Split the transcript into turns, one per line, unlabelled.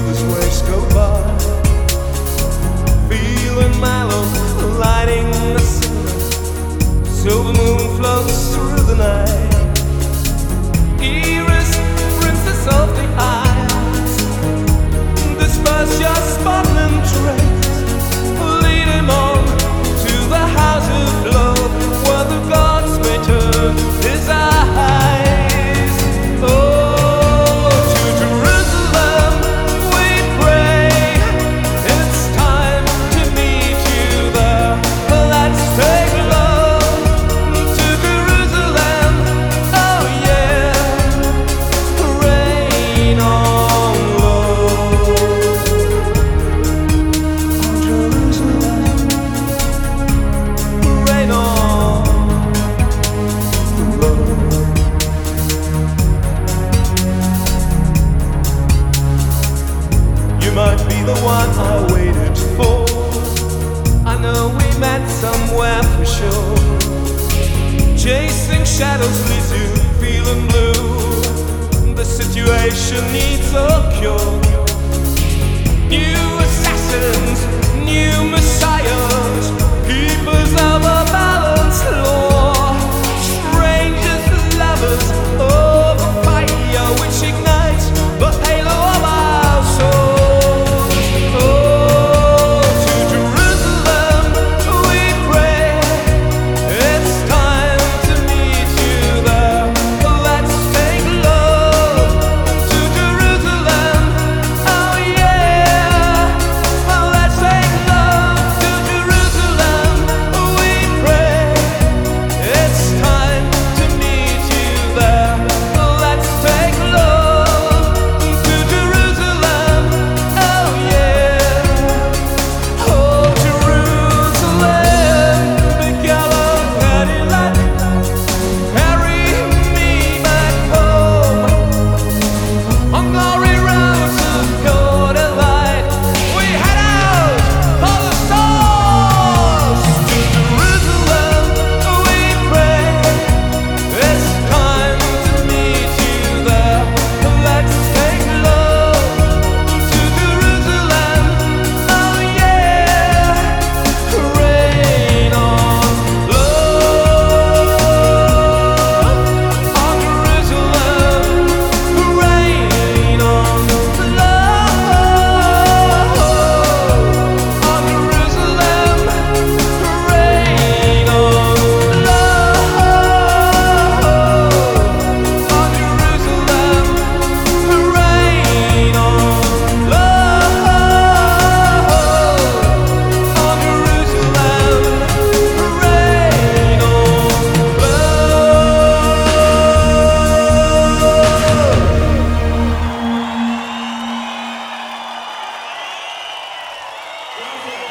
this waves go by. Feeling mellow, lighting a cigarette. Silver moon floats through the night. Iris, princess of the eyes, disperse your sparkling trace. Lead him on to the house of love, where the gods may turn his eyes. Oh, to Jerusalem we pray. It's time to meet you there. Let's take love to Jerusalem. Oh yeah, rain on love. On Jerusalem, rain on love. You might be the one I waited for. I know we met somewhere for sure. Chasing shadows leaves you feeling blue. The situation needs a cure. New assassins, new messiahs, keepers of a balanced law. Strangers, lovers, over fire which ignites the halo of our souls. Oh, to Jerusalem we pray. It's time to meet you there. Let's make love to Jerusalem. Oh yeah, let's make love to Jerusalem. We pray. It's time to meet you there. Let's take love to Jerusalem. Oh yeah. Oh Jerusalem, big yellow Cadillac, carry me back home. On glory roads of gold and light, we head out for the stars. To Jerusalem we pray. It's time to meet you there. Let's take love to Jerusalem. Oh yeah, rain on love. On Jerusalem, rain on love. On Jerusalem, rain on love. On Jerusalem, rain on love. On Jerusalem, rain on love.